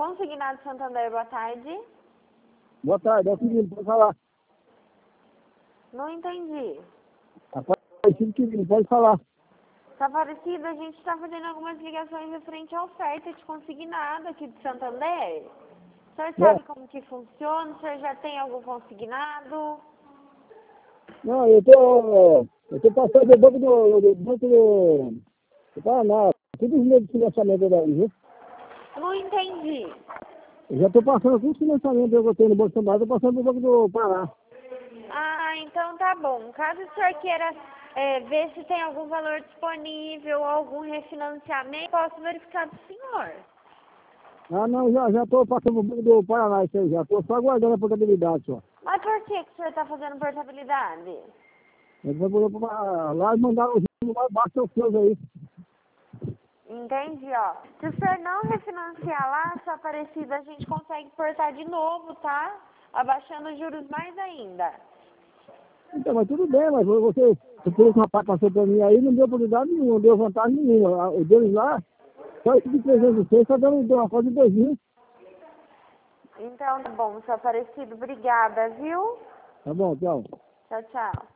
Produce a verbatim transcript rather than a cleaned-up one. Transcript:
Consignado Santander, boa tarde. Boa tarde, é o seguinte, pode falar. Não entendi. Aparecido que pode falar. Tá parecido, a gente está fazendo algumas ligações referente à oferta de consignado aqui de Santander. O senhor sabe como que funciona? O senhor já tem algum consignado? Não, eu tô, eu tô passando do banco do, do banco do, do Paraná, tudo os meus financiamentos daí, viu? Não entendi. Eu já tô passando com os financiamentos que eu tenho no Banco do Paraná, tô passando do Banco do Paraná. Ah, então tá bom. Caso o senhor queira é, ver se tem algum valor disponível, algum refinanciamento, posso verificar do senhor. Ah, não, já, já tô passando do Banco do Paraná, isso aí, já tô só aguardando a portabilidade só. Mas por que, que o senhor está fazendo portabilidade? Eu vou pra lá e mandar os juros mais baixos aos seus aí. Entendi, ó. Se o senhor não refinanciar lá, sua Aparecida, a gente consegue portar de novo, tá? Abaixando os juros mais ainda. Então, mas tudo bem, mas você, você esse rapaz passou pra mim aí, não deu oportunidade nenhuma, não deu vantagem nenhuma. O deles lá, só esse de trezentos e seis, só deu uma coisa de dois mil. Então, tá bom, sua Aparecida, obrigada, viu? Tá bom, tchau. Tchau, tchau.